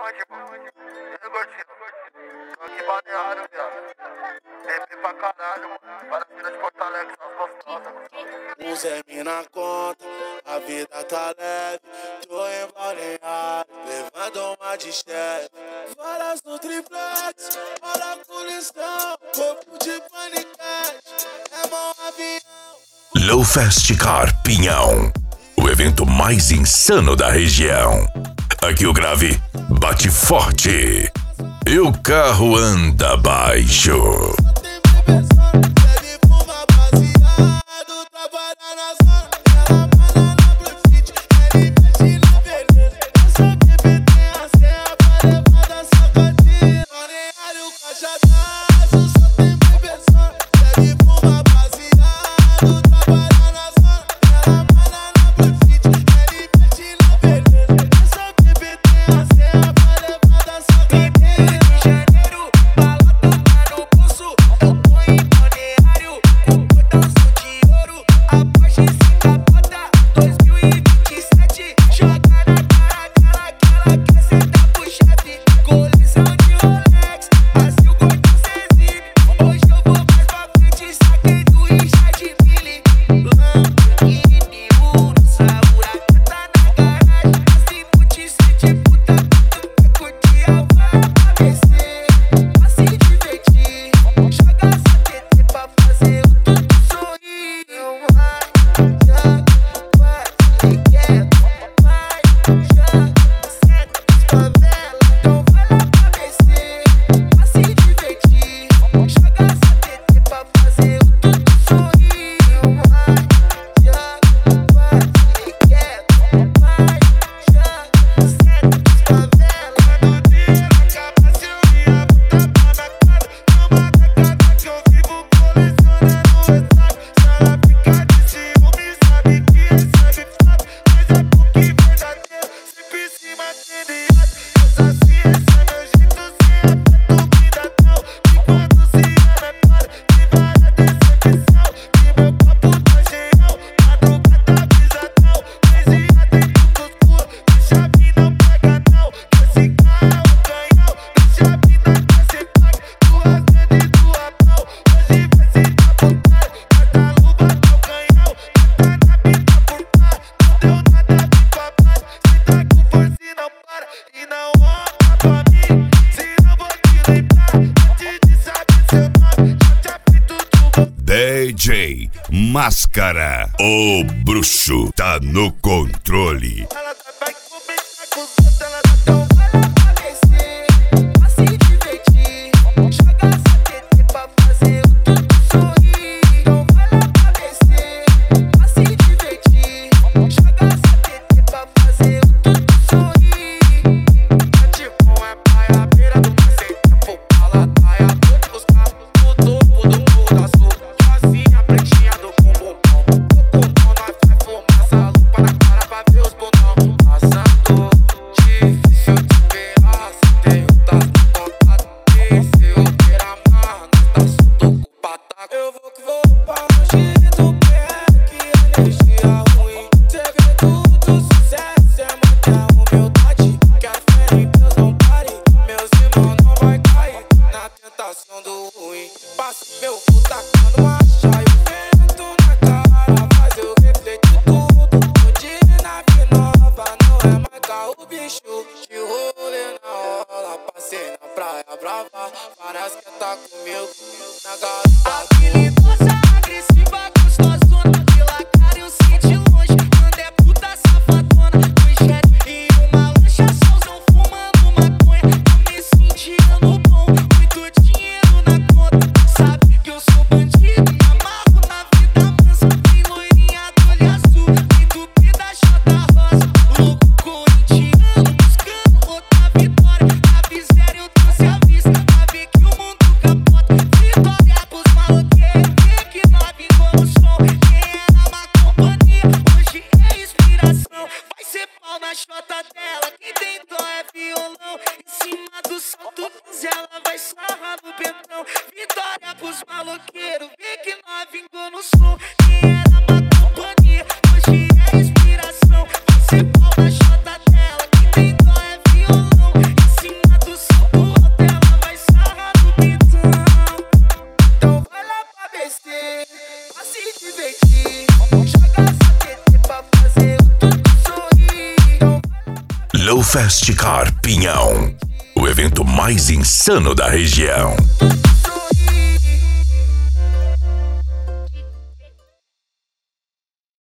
onde, mano? E aí, gordinho? Tô aqui balneário, viado. Bebê pra caralho, mano. Para as minas de Porto Alegre, são as gostosas, mano. Um Zé na conta, a vida tá leve. Tô em balneário, levando uma de chefe. Várias no triplex, para com listão. Corpo de paniquete, é mão avião. Low Fast Car Pinhão, o evento mais insano da região. Aqui o grave bate forte e o carro anda baixo. DJ Máscara, o bruxo tá no controle. Fast Car Pinhão, o evento mais insano da região.